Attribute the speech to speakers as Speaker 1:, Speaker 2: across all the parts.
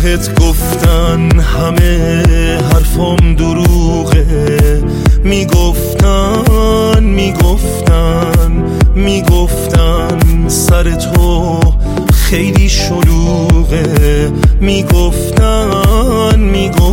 Speaker 1: بهت گفتن همه حرفام دروغه، میگفتن سر تو خیلی شلوغه، میگفتن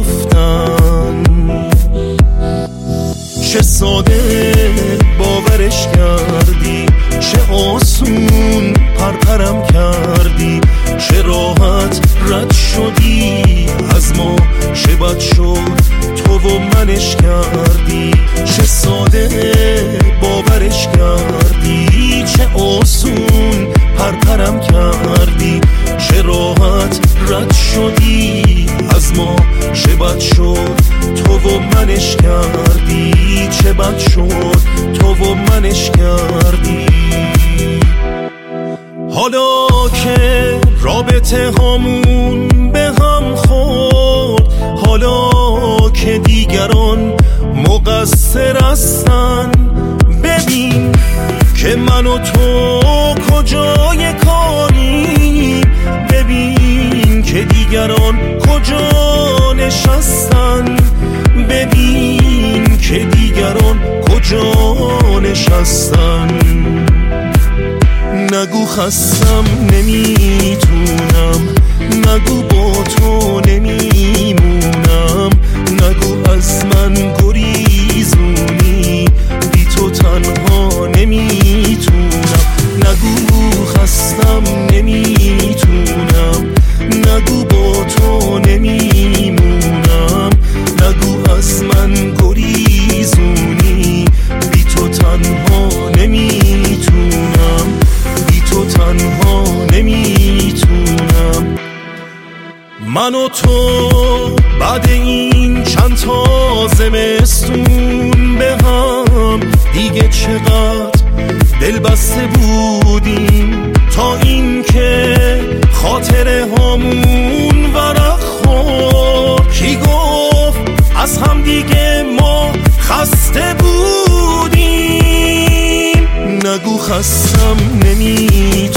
Speaker 1: چه ساده باورش کردی، چه آسون پرپرم کردی، چه راحت رد شدی از ما، چه بد شد تو و منش کردی، چه ساده باورش کردی، چه آسون پرپرم کردی، چه راحت رد شدی از ما، چه بد شد تو و منش کردی، چه بد شد تو و منش کردی. حالا که رابطه هامون به هم خورد، حالا که دیگران مقصر هستن، ببین که من و تو کجای کاری، ببین که دیگران کجا نشستن، ببین که دیگران کجا نشستن. نگو خستم نمیتونم، نگو با تو نمیمونم، نگو از من گریزونی، بی تو تنها نمیتونم، نگو خستم نمیتونم، نگو با تو نمیمونم، نگو از من گریزونی، بی تو تنها نمیتونم، بی تو تنها نمیتونم. من و تو بعد این چند تا زمستون به هم دیگه چقدر دل بسته بودیم، تا این که خاطره هامون ورق خورد. کی گفت از هم دیگه ما خسته بودیم؟ نگو خستم نمیتونم،